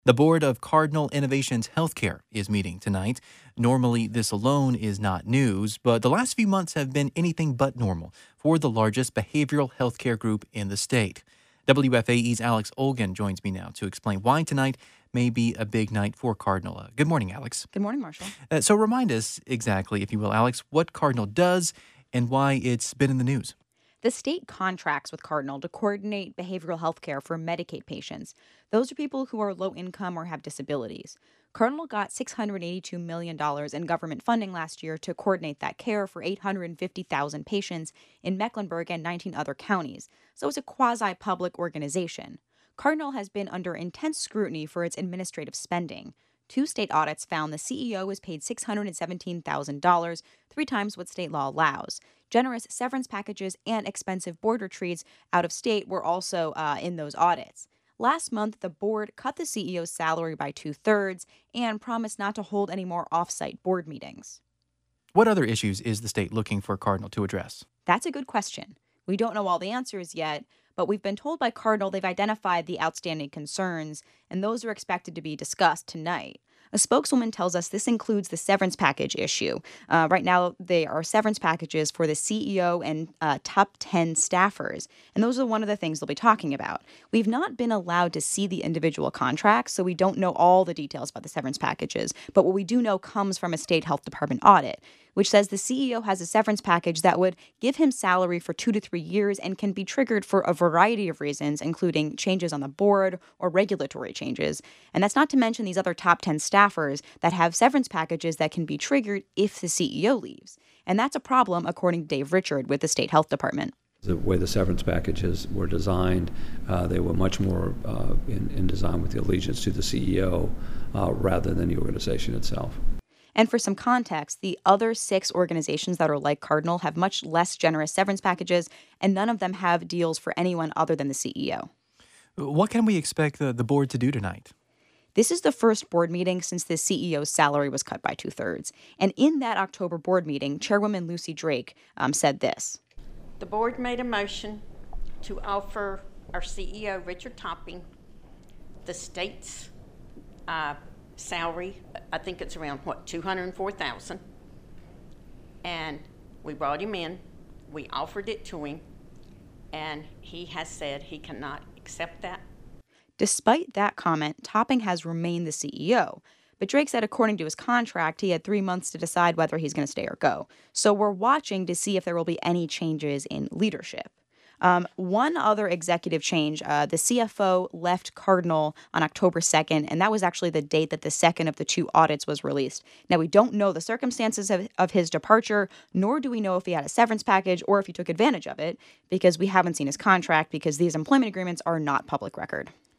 The board of Cardinal Innovations Healthcare is meeting tonight. Normally, this alone is not news, but the last few months have been anything but normal for the largest behavioral healthcare group in the state. WFAE's Alex Olgan joins me now to explain why tonight may be a big night for Cardinal. Good morning, Alex. Good morning, Marshall. So remind us exactly, if you will, Alex, what Cardinal does and why it's been in the news. The state contracts with Cardinal to coordinate behavioral health care for Medicaid patients. Those are people who are low income or have disabilities. Cardinal got $682 million in government funding last year to coordinate that care for 850,000 patients in Mecklenburg and 19 other counties. So it's a quasi public organization. Cardinal has been under intense scrutiny for its administrative spending. Two state audits found the CEO was paid $617,000, three times what state law allows. Generous severance packages and expensive board retreats out of state were also in those audits. Last month, the board cut the CEO's salary by 2/3 and promised not to hold any more off-site board meetings. What other issues is the state looking for Cardinal to address? That's a good question. We don't know all the answers yet, but we've been told by Cardinal they've identified the outstanding concerns, and those are expected to be discussed tonight. A spokeswoman tells us this includes the severance package issue. Right now, they are severance packages for the CEO and top 10 staffers, and those are one of the things they'll be talking about. We've not been allowed to see the individual contracts, so we don't know all the details about the severance packages, but what we do know comes from a state health department audit, which says the CEO has a severance package that would give him salary for 2 to 3 years and can be triggered for a variety of reasons, including changes on the board or regulatory changes. And that's not to mention these other top 10 staffers that have severance packages that can be triggered if the CEO leaves. And that's a problem, according to Dave Richard with the state health department. The way the severance packages were designed, they were much more in design with the allegiance to the CEO rather than the organization itself. And for some context, the other 6 organizations that are like Cardinal have much less generous severance packages, and none of them have deals for anyone other than the CEO. What can we expect the board to do tonight? This is the first board meeting since the CEO's salary was cut by 2/3. And in that October board meeting, Chairwoman Lucy Drake said this. The board made a motion to offer our CEO, Richard Topping, the state's salary. I think it's around, $204,000. And we brought him in. We offered it to him. And he has said he cannot accept that. Despite that comment, Topping has remained the CEO. But Drake said according to his contract, he had 3 months to decide whether he's going to stay or go. So we're watching to see if there will be any changes in leadership. One other executive change, the CFO left Cardinal on October 2nd, and that was actually the date that the second of the 2 audits was released. Now, we don't know the circumstances of his departure, nor do we know if he had a severance package or if he took advantage of it, because we haven't seen his contract because these employment agreements are not public record.